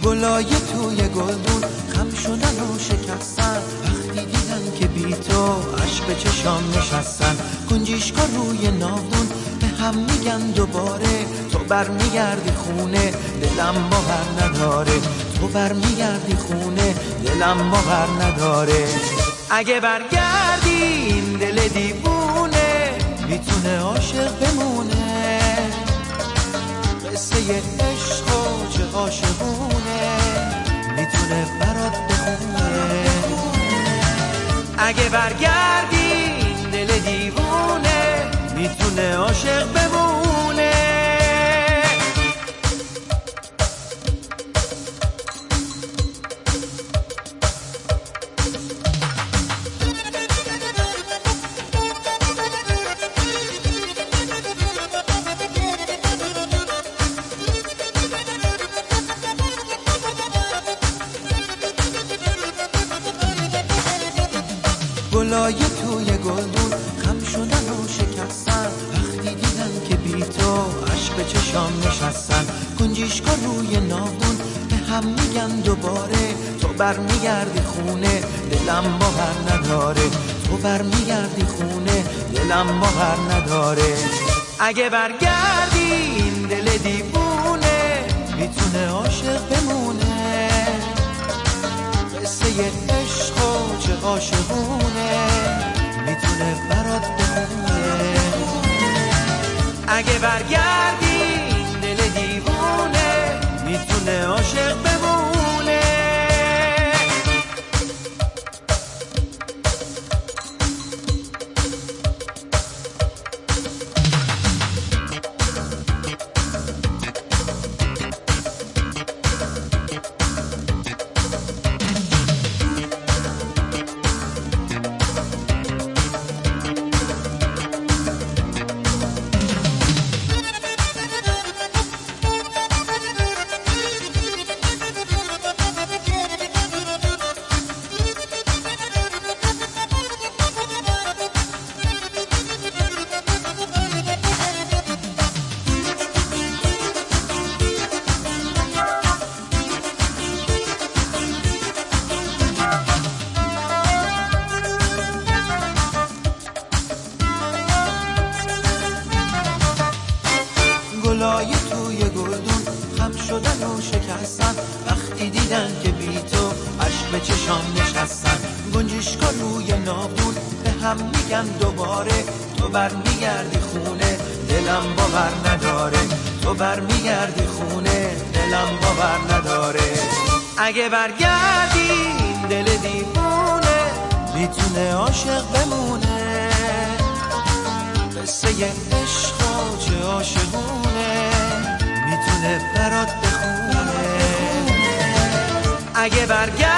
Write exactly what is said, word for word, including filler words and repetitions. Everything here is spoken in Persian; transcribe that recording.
گلای توی گلدون خم شدن و شکستن، وقتی دیدن که بی تو عشق چشام نشستن. گنجشکا روی ناودون به هم میگن دوباره، تو بر میگردی خونه دلم باور نداره، تو بر میگردی خونه دلم باور نداره. اگه برگردی این دل دیوونه میتونه عاشق بمونه، قصه عشق و چه عاشقونه میتونه برات بخونه. اگه برگردی این دل دیوونه میتونه عاشق بمونه. گلای توی گلدون خم شدن و شکستن، وقتی دیدن که بی تو عشق چشام نشستن. گنجشکا روی ناودون به هم میگن دوباره، تو بر میگردی خونه دلم باور نداره، تو بر میگردی خونه دلم باور نداره. اگه برگردی این دل دیوونه میتونه عاشق بمونه، قصه عشق و چه عاشقونه میتونه برات بخونه. اگه برگردی این دل دیوونه میتونه عاشق بمونه. گلای توی گلدون خم شدن و شکستن، وقتی دیدن که بی تو عشق چشام نشستن. گنجشکا روی ناودون به هم میگن دوباره، تو بر میگردی خونه دلم باور نداره، تو بر میگردی خونه دلم باور نداره. اگه برگردی این دل دیوونه میتونه عاشق بمونه، قصه عشق و چه عاشقونه میتونه برات بخونه. اگه برگردی